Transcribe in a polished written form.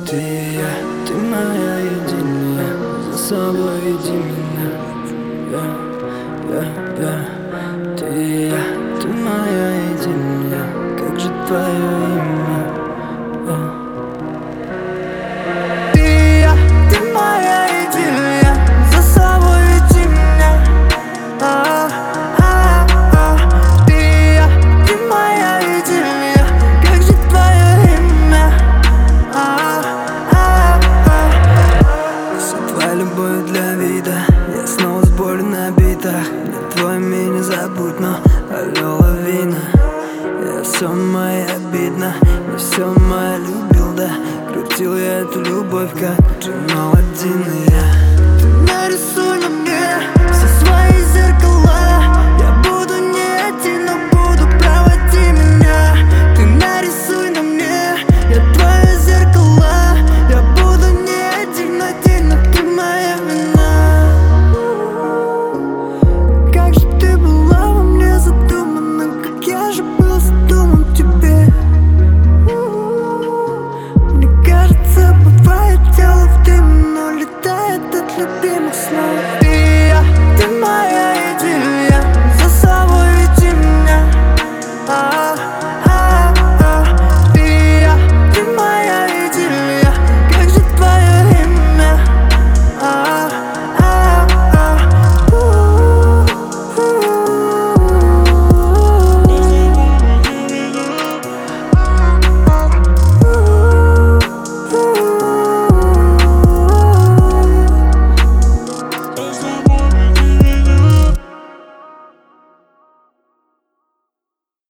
Ты и я, ты моя единая, за собой веди меня. Ты и я, ты моя единая, как же твое имя? Ты и я, ты моя единая, за собой веди меня. Ты и я, ты моя единая, как же твое имя? Вся твоя любовь для вида, я снова с болью на битах. Мне твое имя не забудь, но алло, лавина. Я все мое обидно, не все мое любил, да. Крутил я эту любовь, как джин